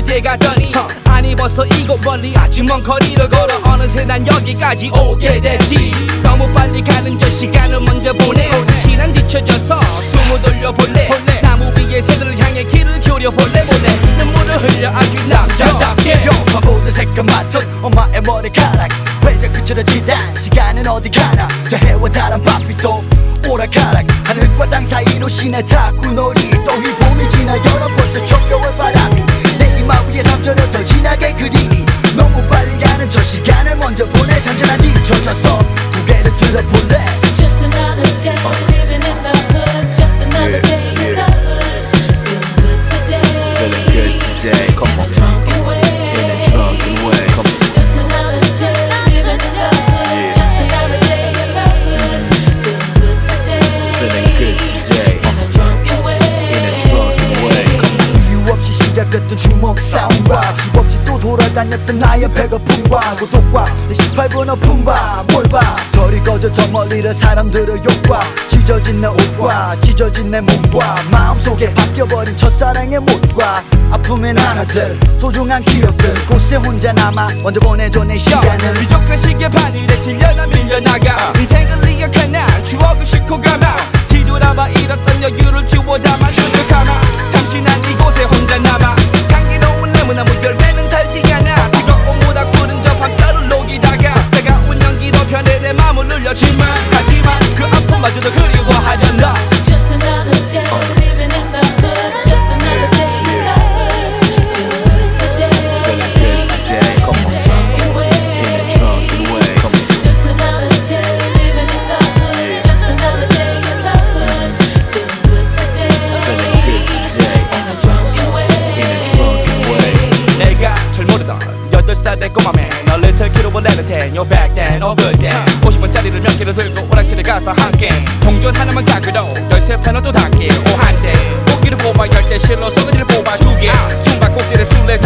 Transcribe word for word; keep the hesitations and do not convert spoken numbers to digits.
어느새 갔더니 안 입었어 이곳 멀리 아주 먼 거리를 걸어 어느새 난 여기까지 오게 됐지. 너무 빨리 가는 저 시간을 먼저 보내. 시간 뒤쳐져서 숨을 돌려볼래. 나무 위에 새들을 향해 길을 기울여볼래. 몰래 눈물을 흘려 아주 남자답게. 바보들 색깔 맡은 엄마의 머리카락 왜 자꾸 저러지다. 시간은 어디 가나. 저 해와 다른 밤빛도 오락가락. 하늘과 땅 사이로 신의 탁구놀이. 또 이 봄이 지나 열어 벌써 초겨울 바람이 내 이마 위에 삼천을 더 진하게 그리니 너무 빨리 가는 저 시간을 먼저 보내. 잔잔한 뒤쳐져서 고개를 들어볼래. Just another day, living in the hood. Just another day in the hood. Feeling good today. Feeling good today. Come on. Drunken way. In a drunken way. Come on. Just another day, living in the hood. Just another day in the hood. Feeling good today. Feeling good today. In a drunken way. In a drunken way. Come on. 이유 없이 시작됐던 주먹 싸움과 힘없이 또 돌아다녔던 나의 배고픔과 고독과 내 십팔 번 아픔과 뭘 봐. 저리 꺼져 저 멀리를 사람들의 욕과 찢어진 내 옷과 찢어진 내 몸과 마음속에 바뀌어버린 첫사랑의 못과 아픔의 나라들 소중한 기억들 곳에 혼자 남아 먼저 보내줘 내 시간을. 부족한 시계 바늘에 질려나 밀려나가 인생을 리약한 난 추억을 싣고 가마. 뒤돌아봐 잃었던 여유를 주워 담아 눈을 감아. 잠시 난 이곳에 혼자 남아. 향기로운 나무나무 열매는 달지 않아. 뜨거운 모닥불은 저 밤별을 녹이다가 따가운 연기로 편해 내 맘을 눌렸지만 하지만 그 아픔마저도 그리워하려 너. Just another day, living in the hood. Just another day in the hood. Feeling good today. Feeling good today. Come on. In a drunken way. In a drunken way. Come on. Just another day, living in the hood. Just another day in the hood. Feeling good today. Feeling good today. In a drunken way. In a drunken way. 내가 잘 모르던 여덟 살의 꼬마맨 A little kid will let it ten. You're back then, all good then. 오십 원짜리를 몇 개를 들고 오락실에 가서 함께 동전 하나만 갖고도 열세 패널도 닿게 오한대 고기를 뽑아 열대 실로 쏘그리를 뽑아 두개 숨바꼭질에 술래